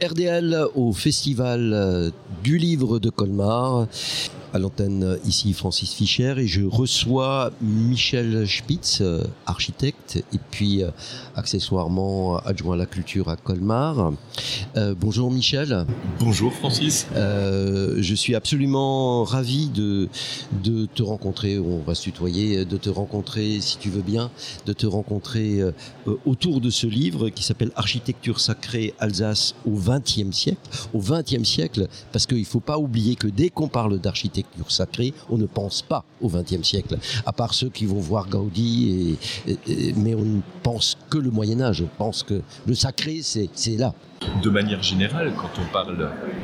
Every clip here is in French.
RDL au Festival du Livre de Colmar. À l'antenne, ici Francis Fischer, et je reçois Michel Spitz, architecte et puis accessoirement adjoint à la culture à Colmar. Bonjour Michel. Bonjour Francis. Je suis absolument ravi de te rencontrer, on va se tutoyer, de te rencontrer si tu veux bien, de te rencontrer autour de ce livre qui s'appelle Architecture sacrée Alsace au XXe siècle. Au XXe siècle, parce qu'il ne faut pas oublier que dès qu'on parle d'architecture sacrée, on ne pense pas au XXe siècle, à part ceux qui vont voir Gaudi, mais on ne pense que le Moyen-Âge. On pense que le sacré, c'est là. De manière générale, quand on parle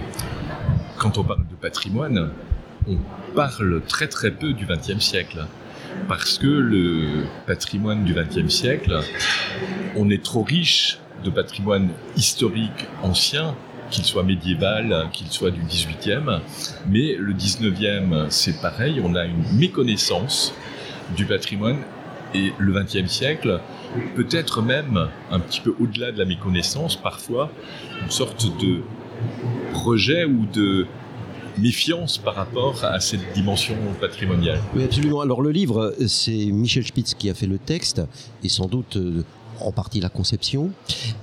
de patrimoine, on parle très très peu du XXe siècle. Parce que le patrimoine du XXe siècle, on est trop riche de patrimoine historique ancien, qu'il soit médiéval, qu'il soit du XVIIIe, mais le XIXe, c'est pareil, on a une méconnaissance du patrimoine, et le XXe siècle, peut-être même un petit peu au-delà de la méconnaissance, parfois une sorte de rejet ou de méfiance par rapport à cette dimension patrimoniale. Oui, absolument. Alors le livre, c'est Michel Spitz qui a fait le texte, et sans doute en partie la conception,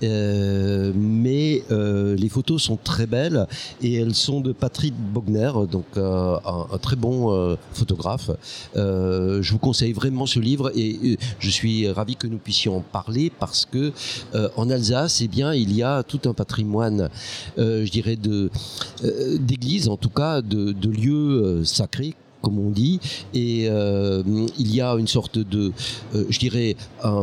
mais les photos sont très belles et elles sont de Patrick Bogner, donc un très bon photographe. Je vous conseille vraiment ce livre et je suis ravi que nous puissions en parler parce que en Alsace, eh bien, il y a tout un patrimoine, je dirais, d'églises, en tout cas de lieux sacrés, comme on dit, et il y a une sorte de, je dirais, un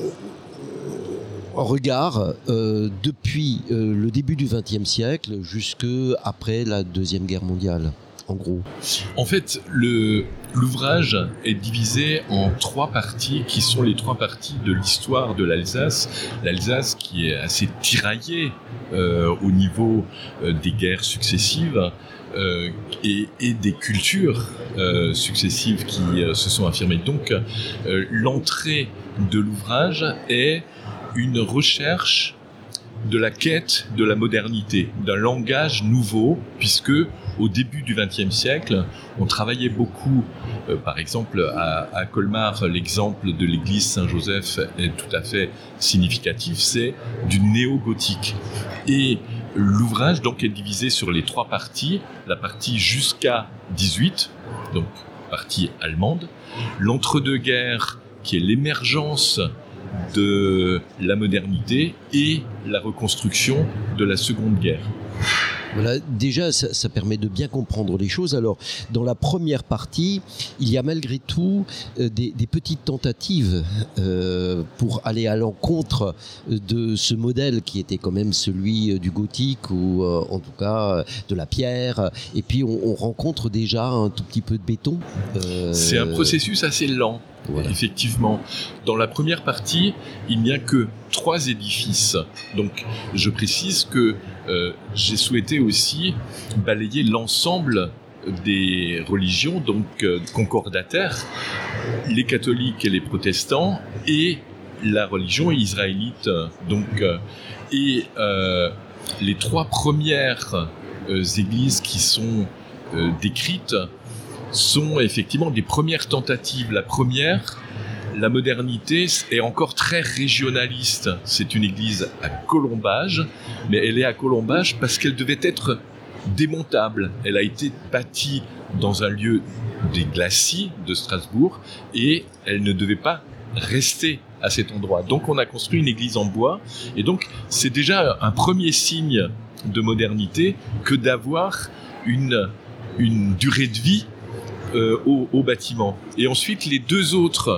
regard depuis le début du XXe siècle jusqu'après la Deuxième Guerre mondiale, en gros. En fait, l'ouvrage est divisé en 3 parties qui sont les 3 parties de l'histoire de l'Alsace. L'Alsace qui est assez tiraillée au niveau des guerres successives et des cultures successives qui se sont affirmées. Donc, l'entrée de l'ouvrage est une recherche de la quête de la modernité, d'un langage nouveau, puisque au début du XXe siècle, on travaillait beaucoup, par exemple à Colmar, l'exemple de l'église Saint-Joseph est tout à fait significatif, c'est du néo-gothique. Et l'ouvrage donc est divisé sur les 3 parties, la partie jusqu'à 18, donc partie allemande, l'entre-deux-guerres qui est l'émergence de la modernité et la reconstruction de la Seconde Guerre. Voilà, déjà, ça permet de bien comprendre les choses. Alors, dans la première partie, il y a malgré tout des petites tentatives pour aller à l'encontre de ce modèle qui était quand même celui du gothique ou en tout cas de la pierre. Et puis, on rencontre déjà un tout petit peu de béton. C'est un processus assez lent. Voilà. Effectivement, dans la première partie, il n'y a que 3 édifices. Donc, je précise que j'ai souhaité aussi balayer l'ensemble des religions, donc concordataires, les catholiques et les protestants, et la religion israélite. Donc, et les 3 premières églises qui sont décrites sont effectivement des premières tentatives. La première, la modernité, est encore très régionaliste. C'est une église à colombage, mais elle est à colombage parce qu'elle devait être démontable. Elle a été bâtie dans un lieu des glacis de Strasbourg et elle ne devait pas rester à cet endroit. Donc on a construit une église en bois et donc c'est déjà un premier signe de modernité que d'avoir une durée de vie au bâtiment. Et ensuite, les 2 autres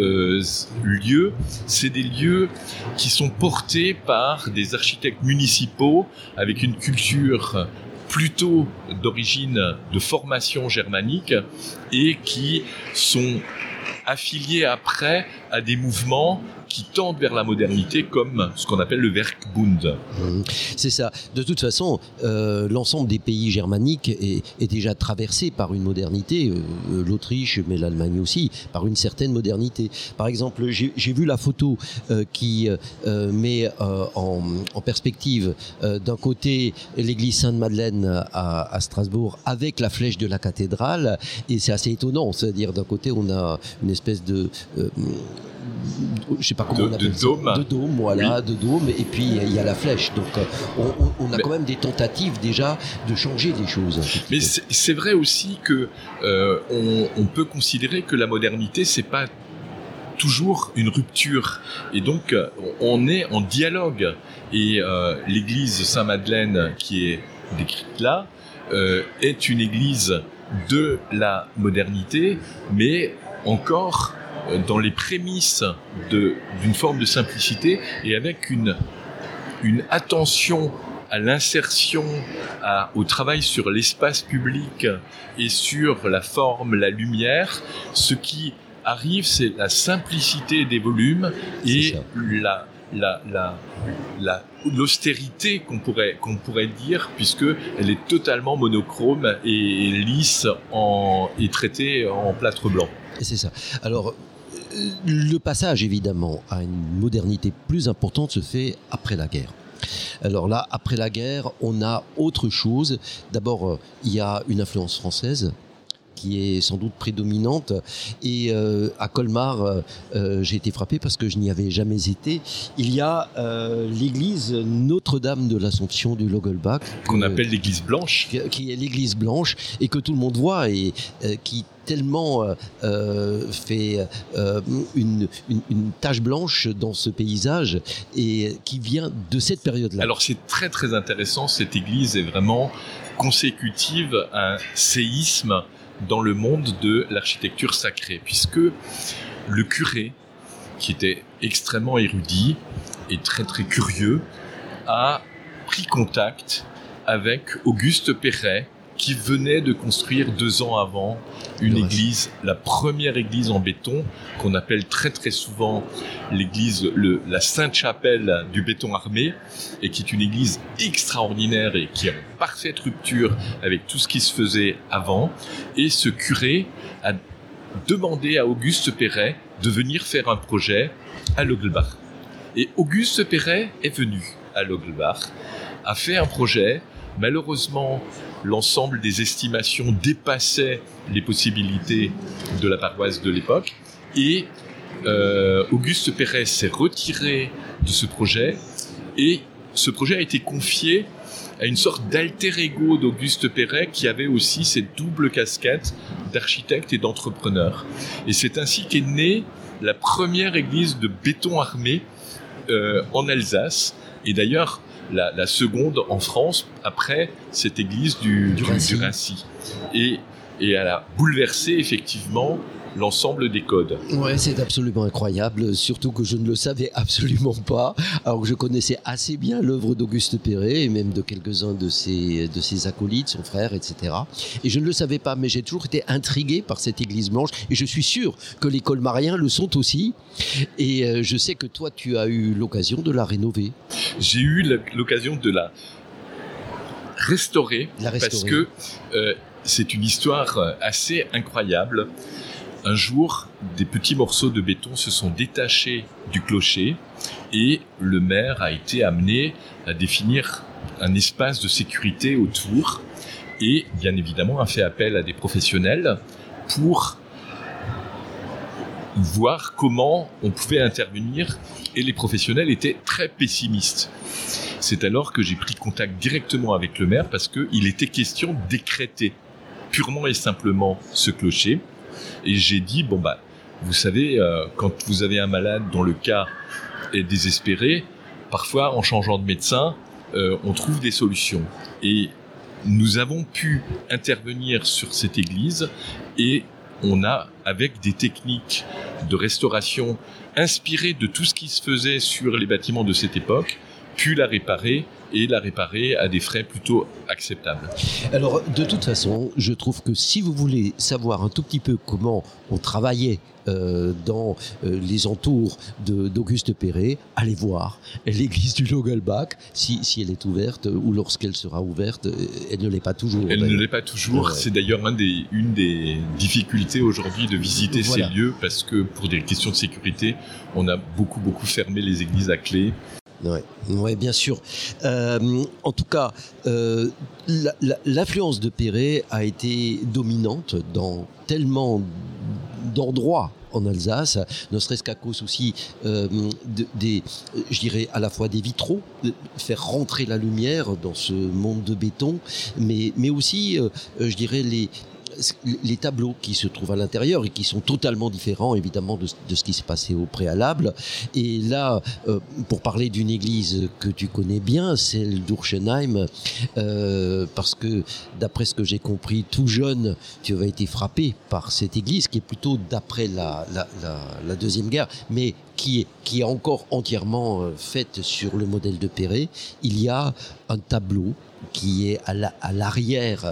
lieux, c'est des lieux qui sont portés par des architectes municipaux avec une culture plutôt d'origine de formation germanique et qui sont affiliés après à des mouvements qui tendent vers la modernité, comme ce qu'on appelle le Werkbund. C'est ça. De toute façon, l'ensemble des pays germaniques est déjà traversé par une modernité, l'Autriche, mais l'Allemagne aussi, par une certaine modernité. Par exemple, j'ai vu la photo qui met en perspective d'un côté l'église Sainte-Madeleine à Strasbourg avec la flèche de la cathédrale, et c'est assez étonnant, c'est-à-dire d'un côté on a une espèce de je sais pas comment on appelle ça, de dôme, voilà, oui. De dôme, et puis il y a la flèche, donc on a quand même des tentatives déjà de changer des choses. Mais c'est vrai aussi que on peut considérer que la modernité, c'est pas toujours une rupture, et donc on est en dialogue, et l'église Saint-Madeleine qui est décrite là est une église de la modernité, mais encore dans les prémices d'une forme de simplicité, et avec une attention à l'insertion, au travail sur l'espace public et sur la forme, la lumière. Ce qui arrive, c'est la simplicité des volumes et l'austérité qu'on pourrait dire, puisque elle est totalement monochrome et lisse et traitée en plâtre blanc. C'est ça. Alors, le passage, évidemment, à une modernité plus importante se fait après la guerre. Alors là, après la guerre, on a autre chose. D'abord, il y a une influence française qui est sans doute prédominante, et à Colmar, j'ai été frappé parce que je n'y avais jamais été. Il y a l'église Notre-Dame de l'Assomption du Logelbach, qu'on appelle l'église blanche, qui est l'église blanche, et que tout le monde voit, et qui tellement fait une tache blanche dans ce paysage, et qui vient de cette période-là. Alors c'est très très intéressant, cette église est vraiment consécutive à un séisme dans le monde de l'architecture sacrée, puisque le curé, qui était extrêmement érudit et très très curieux, a pris contact avec Auguste Perret, qui venait de construire 2 ans avant une église, la première église en béton, qu'on appelle très très souvent l'église, la Sainte-Chapelle du béton armé, et qui est une église extraordinaire et qui est en parfaite rupture avec tout ce qui se faisait avant. Et ce curé a demandé à Auguste Perret de venir faire un projet à Logelbach. Et Auguste Perret est venu à Logelbach, a fait un projet. Malheureusement, l'ensemble des estimations dépassait les possibilités de la paroisse de l'époque, et Auguste Perret s'est retiré de ce projet, et ce projet a été confié à une sorte d'alter ego d'Auguste Perret, qui avait aussi cette double casquette d'architecte et d'entrepreneur. Et c'est ainsi qu'est née la première église de béton armé en Alsace, et d'ailleurs la seconde en France, après cette église du Raincy. Et elle a bouleversé effectivement l'ensemble des codes. Ouais, c'est absolument incroyable, surtout que je ne le savais absolument pas, alors que je connaissais assez bien l'œuvre d'Auguste Perret, et même de quelques-uns de ses acolytes, son frère, etc. Et je ne le savais pas, mais j'ai toujours été intrigué par cette église blanche, et je suis sûr que les colmariens le sont aussi, et je sais que toi, tu as eu l'occasion de la rénover. J'ai eu l'occasion de la restaurer. Parce que c'est une histoire assez incroyable. Un jour, des petits morceaux de béton se sont détachés du clocher, et le maire a été amené à définir un espace de sécurité autour, et bien évidemment a fait appel à des professionnels pour voir comment on pouvait intervenir, et les professionnels étaient très pessimistes. C'est alors que j'ai pris contact directement avec le maire, parce qu'il était question d'écrêter purement et simplement ce clocher. Et j'ai dit, vous savez, quand vous avez un malade dont le cas est désespéré, parfois en changeant de médecin, on trouve des solutions. Et nous avons pu intervenir sur cette église, et on a, avec des techniques de restauration inspirées de tout ce qui se faisait sur les bâtiments de cette époque, pu la réparer et la réparer à des frais plutôt acceptables. Alors, de toute façon, je trouve que si vous voulez savoir un tout petit peu comment on travaillait dans les entours d'Auguste Perret, allez voir l'église du Logelbach, si elle est ouverte, ou lorsqu'elle sera ouverte, elle ne l'est pas toujours. Elle ne l'est pas toujours, c'est d'ailleurs une des difficultés aujourd'hui de visiter ces lieux, parce que pour des questions de sécurité, on a beaucoup fermé les églises à clé. Ouais, bien sûr. En tout cas, l'influence de Perret a été dominante dans tellement d'endroits en Alsace, ne serait-ce qu'à cause aussi je dirais à la fois des vitraux, faire rentrer la lumière dans ce monde de béton, mais aussi, je dirais, les tableaux qui se trouvent à l'intérieur et qui sont totalement différents évidemment de ce qui s'est passé au préalable. Et là, pour parler d'une église que tu connais bien, celle d'Urschenheim, parce que d'après ce que j'ai compris, tout jeune, tu avais été frappé par cette église qui est plutôt d'après la Deuxième Guerre, mais qui est encore entièrement faite sur le modèle de Perret. Il y a un tableau qui est à l'arrière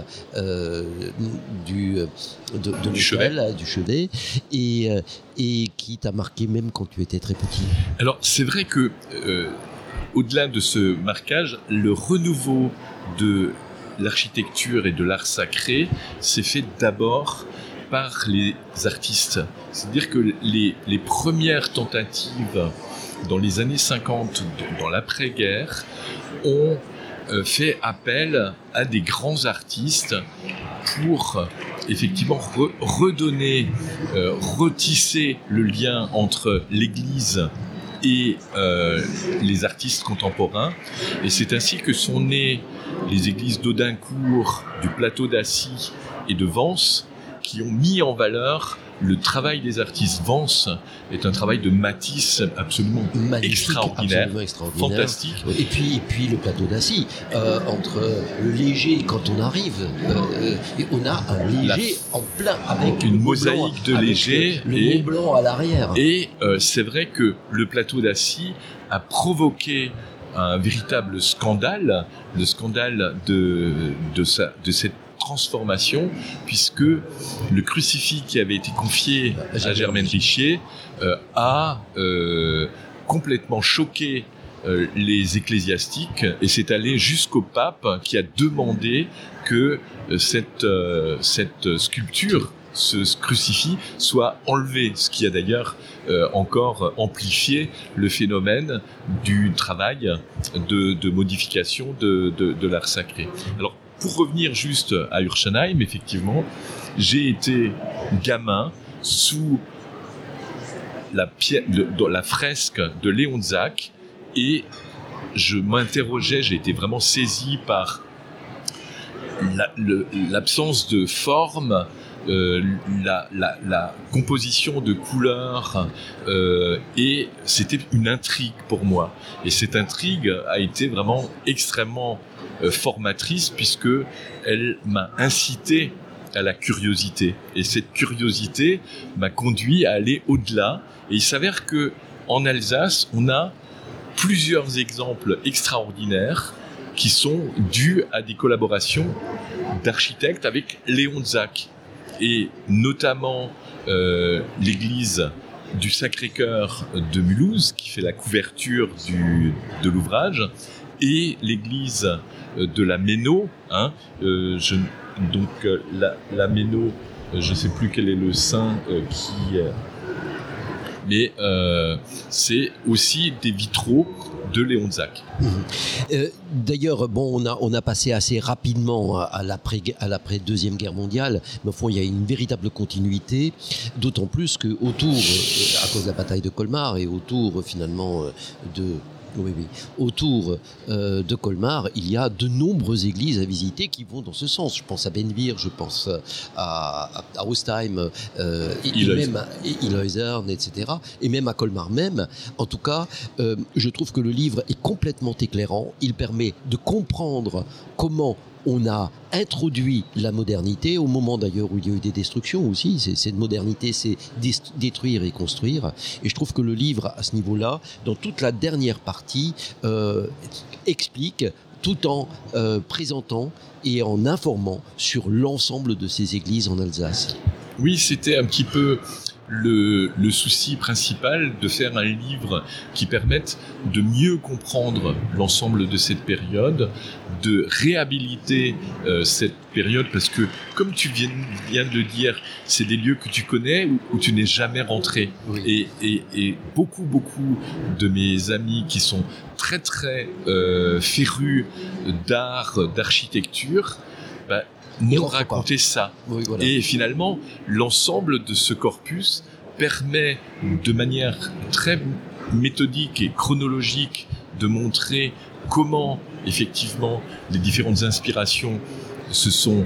du chevet et qui t'a marqué même quand tu étais très petit. Alors c'est vrai que au-delà de ce marquage, le renouveau de l'architecture et de l'art sacré s'est fait d'abord par les artistes. C'est-à-dire que les premières tentatives dans les années 50, dans l'après-guerre, ont fait appel à des grands artistes pour effectivement redonner, retisser le lien entre l'Église et les artistes contemporains. Et c'est ainsi que sont nées les églises d'Audincourt, du Plateau d'Assy et de Vence, qui ont mis en valeur le travail des artistes. Vence est un travail de Matisse absolument extraordinaire, fantastique. Et puis le Plateau d'Assy, entre le léger, quand on arrive, on a un léger en plein avec une mosaïque de léger, le Mont Blanc à l'arrière. Et c'est vrai que le Plateau d'Assy a provoqué un véritable scandale, le scandale de cette transformation, puisque le crucifix qui avait été confié à Germaine Richier a complètement choqué les ecclésiastiques et c'est allé jusqu'au pape qui a demandé que cette sculpture, ce crucifix, soit enlevé, ce qui a d'ailleurs encore amplifié le phénomène du travail de modification de l'art sacré. Alors, pour revenir juste à Urschenheim, effectivement, j'ai été gamin sous la fresque de Léon Zack et je m'interrogeais, j'ai été vraiment saisi par l'absence de forme, la composition de couleurs et c'était une intrigue pour moi. Et cette intrigue a été vraiment extrêmement formatrice puisque elle m'a incité à la curiosité. Et cette curiosité m'a conduit à aller au-delà. Et il s'avère que en Alsace, on a plusieurs exemples extraordinaires qui sont dus à des collaborations d'architectes avec Léon Zack. Et notamment l'église du Sacré-Cœur de Mulhouse, qui fait la couverture de l'ouvrage, et l'église de la Méno. La Méno, je ne sais plus quel est le saint mais c'est aussi des vitraux de Léon Zack. D'ailleurs, on a passé assez rapidement à l'après Deuxième Guerre mondiale, mais au fond, il y a une véritable continuité, d'autant plus que autour, à cause de la bataille de Colmar et autour finalement autour de Colmar, il y a de nombreuses églises à visiter qui vont dans ce sens. Je pense à Benvir, je pense à Ostheim, Ilheusern, etc. Et même à Colmar même. En tout cas, je trouve que le livre est complètement éclairant. Il permet de comprendre comment on a introduit la modernité au moment d'ailleurs où il y a eu des destructions aussi. Cette modernité, c'est détruire et construire. Et je trouve que le livre, à ce niveau-là, dans toute la dernière partie, explique tout en présentant et en informant sur l'ensemble de ces églises en Alsace. Oui, c'était un petit peu le souci principal de faire un livre qui permette de mieux comprendre l'ensemble de cette période, de réhabiliter cette période, parce que comme tu viens de le dire, c'est des lieux que tu connais où tu n'es jamais rentré. Oui. Et beaucoup de mes amis qui sont très férus d'art, d'architecture, m'ont raconté ça. Oui, voilà. Et finalement, l'ensemble de ce corpus permet de manière très méthodique et chronologique de montrer comment, effectivement, les différentes inspirations se sont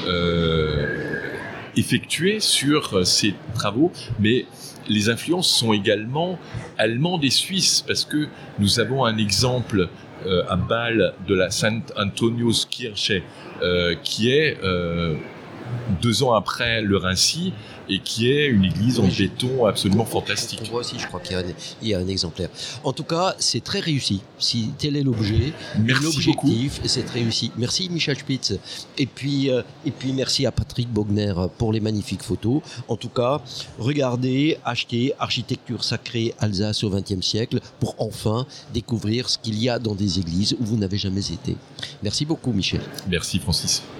effectuées sur ces travaux, mais les influences sont également allemandes et suisses, parce que nous avons un exemple à Bâle de la Saint-Antoniuskirche, qui est 2 ans après le Rhinci, et qui est une église en béton absolument fantastique. On voit aussi, je crois qu'il y a un exemplaire. En tout cas, c'est très réussi. Si tel est l'objet, l'objectif, beaucoup. C'est très réussi. Merci Michel Spitz. Et puis merci à Patrick Bogner pour les magnifiques photos. En tout cas, regardez, achetez Architecture sacrée Alsace au XXe siècle pour enfin découvrir ce qu'il y a dans des églises où vous n'avez jamais été. Merci beaucoup Michel. Merci Francis.